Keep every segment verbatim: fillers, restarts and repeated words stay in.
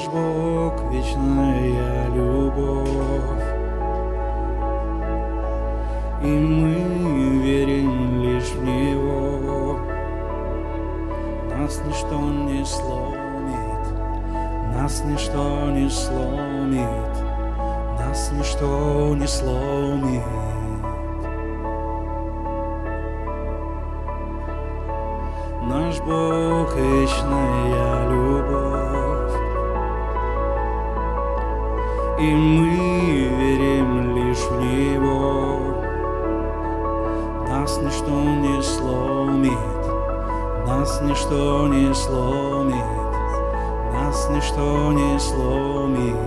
Наш Бог — вечная любовь, и мы верим лишь в Него. Нас ничто не сломит, нас ничто не сломит, нас ничто не сломит. Наш Бог — вечная любовь, и мы верим лишь в Него. Нас ничто не сломит, нас ничто не сломит, нас ничто не сломит.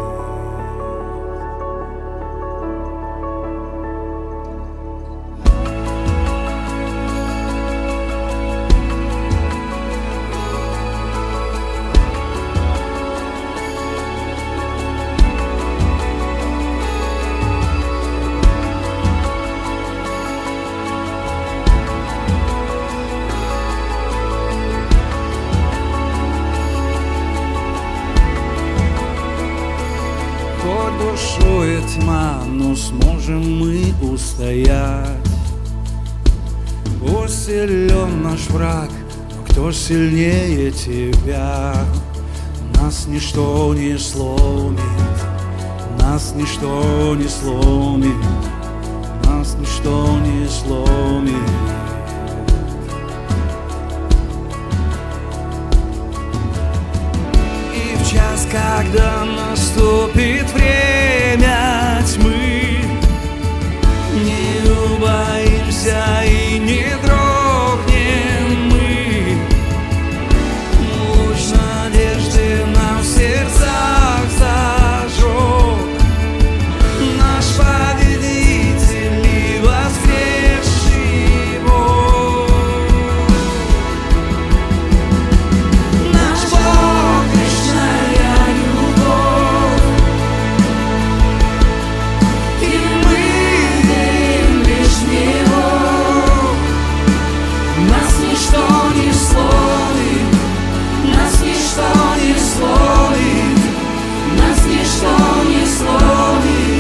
Бушует тьма, но сможем мы устоять. Пусть силен наш враг, но кто сильнее тебя? Нас ничто не сломит, нас ничто не сломит, нас ничто не сломит. И в час, когда наступит время тьмы, не убоимся и не дрогнем мы. Луч надежды нам в сердцах зажег наш победитель и воскресший Бог. Наш Бог — вечная любовь, и мы верим лишь в Него. Нас ничто не сломит, нас ничто не сломит, нас ничто не сломит.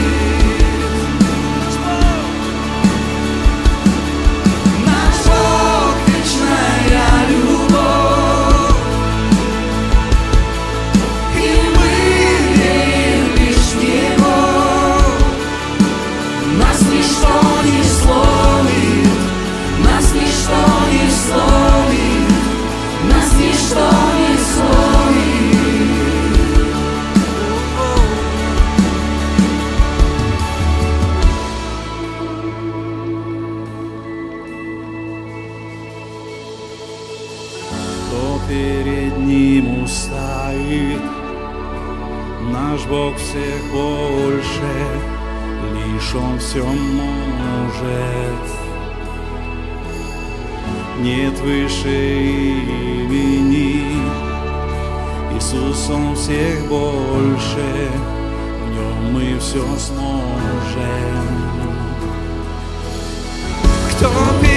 Наш Бог — вечная любовь, и мы верим лишь в Него. Нас ничто не сломит, нас ничто не сломит, нас ничто не сломит. Кто перед Ним устоит? Наш Бог всех больше, лишь Он все может. Нет выше имени, Иисус Он всех больше, в Нем мы все сможем. Кто